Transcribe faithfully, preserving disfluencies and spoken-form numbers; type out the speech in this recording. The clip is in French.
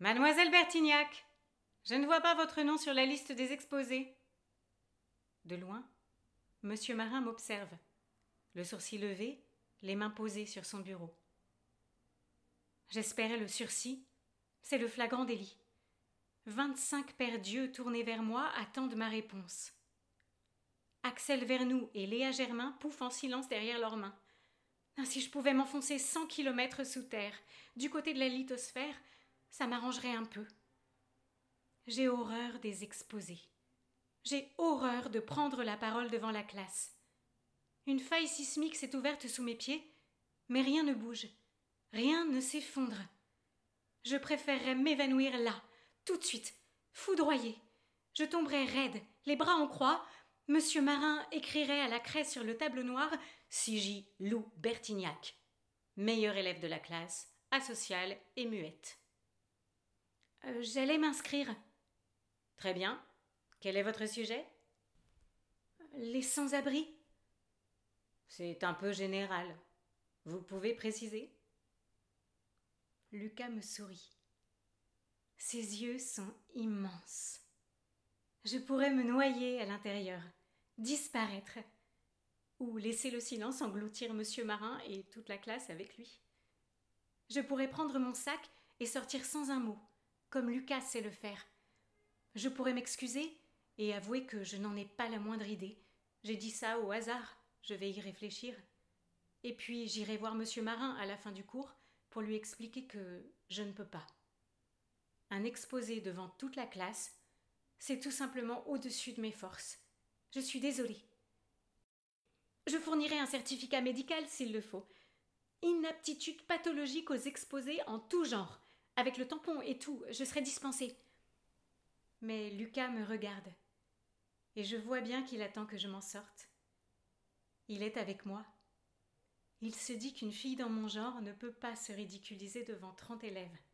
Mademoiselle Bertignac, je ne vois pas votre nom sur la liste des exposés. De loin, Monsieur Marin m'observe, le sourcil levé, les mains posées sur son bureau. J'espérais le sursis, c'est le flagrant délit. Vingt-cinq paires d'yeux tournés vers moi attendent ma réponse. Axel Vernou et Léa Germain pouffent en silence derrière leurs mains. Si je pouvais m'enfoncer cent kilomètres sous terre, du côté de la lithosphère, ça m'arrangerait un peu. J'ai horreur des exposés. J'ai horreur de prendre la parole devant la classe. Une faille sismique s'est ouverte sous mes pieds, mais rien ne bouge, rien ne s'effondre. Je préférerais m'évanouir là, tout de suite, foudroyée. Je tomberais raide, les bras en croix. Monsieur Marin écrirait à la craie sur le tableau noir « Sigy Lou Bertignac, meilleur élève de la classe, asociale et muette. » euh, J'allais m'inscrire. Très bien. Quel est votre sujet ? Les sans-abri. C'est un peu général. Vous pouvez préciser ? Lucas me sourit. Ses yeux sont immenses. Je pourrais me noyer à l'intérieur, disparaître, ou laisser le silence engloutir Monsieur Marin et toute la classe avec lui. Je pourrais prendre mon sac et sortir sans un mot, comme Lucas sait le faire. Je pourrais m'excuser et avouer que je n'en ai pas la moindre idée. J'ai dit ça au hasard, je vais y réfléchir. Et puis j'irai voir Monsieur Marin à la fin du cours pour lui expliquer que je ne peux pas. Un exposé devant toute la classe, c'est tout simplement au-dessus de mes forces. Je suis désolée. Je fournirai un certificat médical s'il le faut. Inaptitude pathologique aux exposés en tout genre. Avec le tampon et tout, je serai dispensée. Mais Lucas me regarde. Et je vois bien qu'il attend que je m'en sorte. Il est avec moi. Il se dit qu'une fille dans mon genre ne peut pas se ridiculiser devant trente élèves.